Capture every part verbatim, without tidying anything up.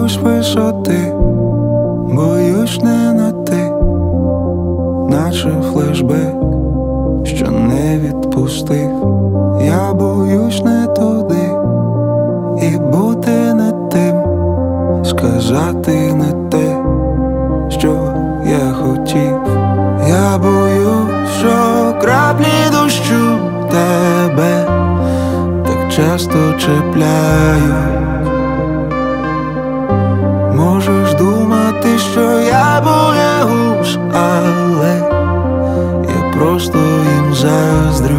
боюсь висоти, боюсь не на ти, наче флешбек, що не відпустив. Я боюсь не туди і бути не тим, сказати не те, що я хотів. Я боюсь, що краплі дощу тебе так часто чіпляють. Можеш думати, що я боягуз, але я просто їм заздрю.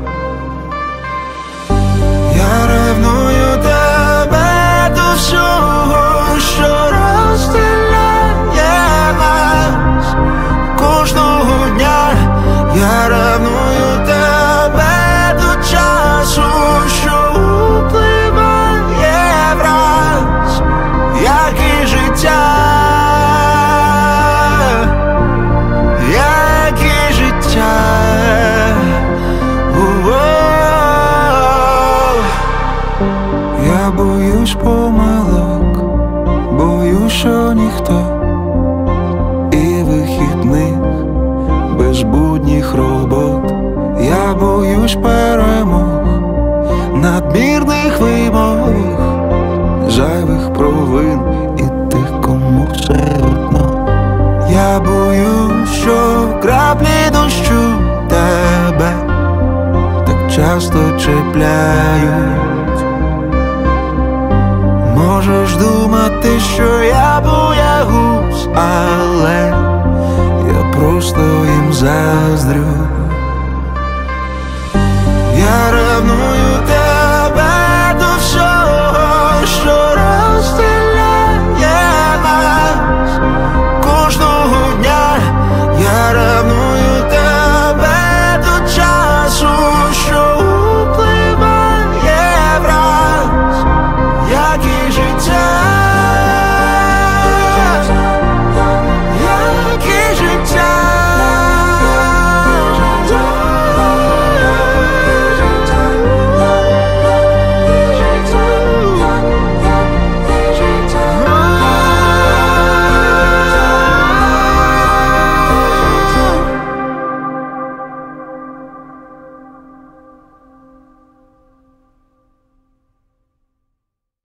Я ревную тебе до всього, що розділяє нас кожного дня. Я ревную тебе до часу, що впливає враз, як і життя, як і життя. Я боюсь помилок, боюсь, що ніхто, і вихідних без будніх робот. Я боюсь перемог, надмірних вимог, зайвих провин і тих, кому все одно. Я боюсь, що краплі дощу тебе так часто чіпляють. Можеш думати, що я боягуз, але я просто їм заздрю. Я ревную